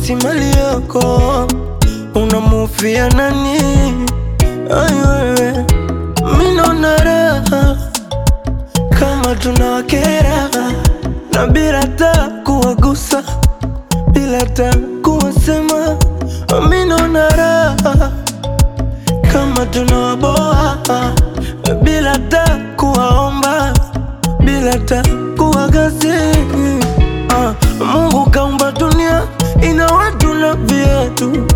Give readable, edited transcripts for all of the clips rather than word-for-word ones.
si mali yako, unamufia nani? Ay wewe, mimi naona raha kama tunawakera, na bila hata kuwagusa, bila hata kuwasema. Mimi naona raha kama tunawaboa, bila hata kuwaomba, bila hata kuwagasi. Mungu kaumba dunia ina watu na viatu,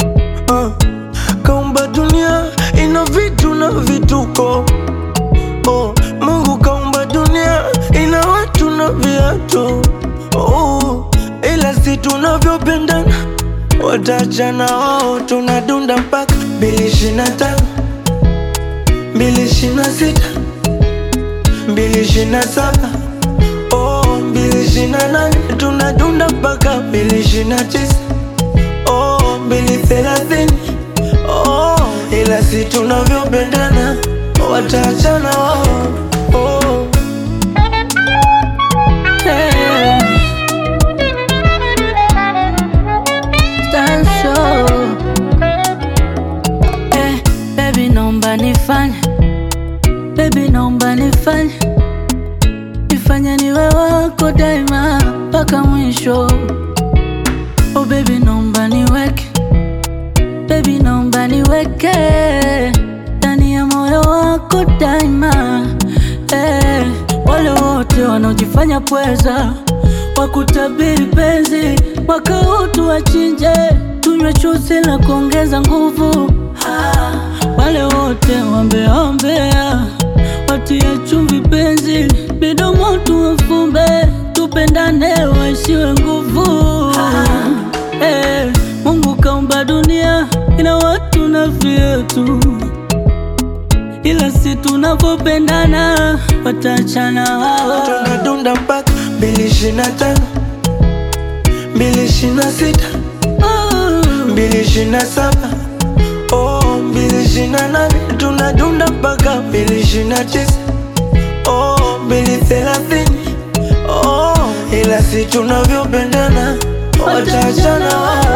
kaumba dunia ina vitu na vituko. Mungu kaumba dunia ina watu na viatu, ila si tunavyopendana watachana wao. Tunadunda mpaka 2025, 2026, 2027, 2028. Tunadunda mpaka 2029, 2030, ila si tunavyopendana watachana wao. Baby naomba nifanye, baby naomba nifanye, nifanye niwe wako daima mpaka mwisho. Oh baby naomba niweke, baby naomba niweke ndani ya moyo wako daima. Wale wote wanaojifanya pweza, wakutabiri penzi, mwaka huu tuwachinje, tunywe chuzi la kuongeza nguvu. Wale wote wambea, watie chumvi penzi, midomo tuwafumbe, tupendane waishiwe nguvu. Mungu kaumba dunia ina watu na vyetu, ila si tunavyopendana watachana wao. Tunadunda mpaka 2025, 2026, 2027, 2028. Tunadunda mpaka 2029, 2030, ila si tunavyopendana watachana wao.